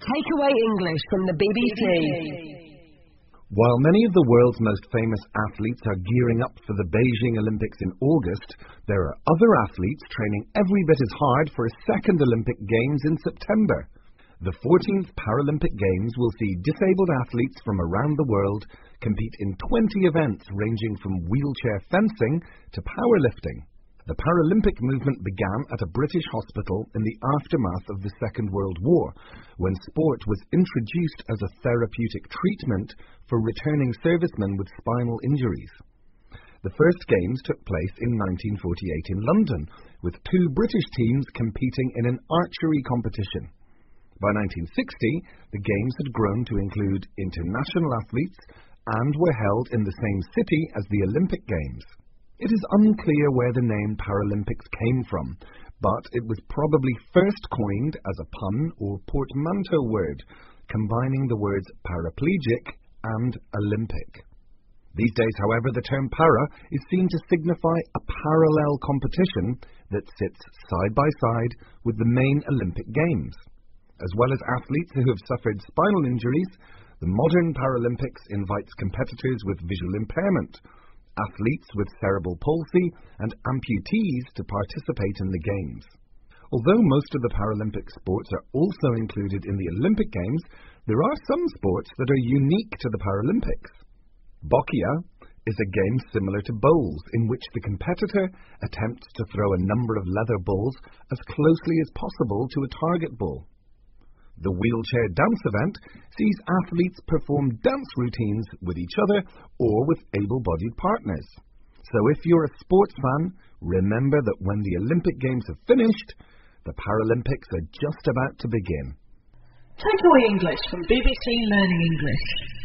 Takeaway English from the BBC. While many of the world's most famous athletes are gearing up for the Beijing Olympics in August, there are other athletes training every bit as hard for a second Olympic Games in September. The 14th Paralympic Games will see disabled athletes from around the world compete in 20 events ranging from wheelchair fencing to powerlifting. The Paralympic movement began at a British hospital in the aftermath of the Second World War, when sport was introduced as a therapeutic treatment for returning servicemen with spinal injuries. The first games took place in 1948 in London, with two British teams competing in an archery competition. By 1960, the games had grown to include international athletes and were held in the same city as the Olympic Games. It is unclear where the name Paralympics came from, but it was probably first coined as a pun or portmanteau word, combining the words paraplegic and Olympic. These days, however, the term para is seen to signify a parallel competition that sits side by side with the main Olympic Games. As well as athletes who have suffered spinal injuries, the modern Paralympics invites competitors with visual impairment, athletes with cerebral palsy, and amputees to participate in the Games. Although most of the Paralympic sports are also included in the Olympic Games, there are some sports that are unique to the Paralympics. Boccia is a game similar to bowls, in which the competitor attempts to throw a number of leather balls as closely as possible to a target ball. The wheelchair dance event sees athletes perform dance routines with each other or with able-bodied partners. So if you're a sports fan, remember that when the Olympic Games have finished, the Paralympics are just about to begin. Takeaway English from BBC Learning English.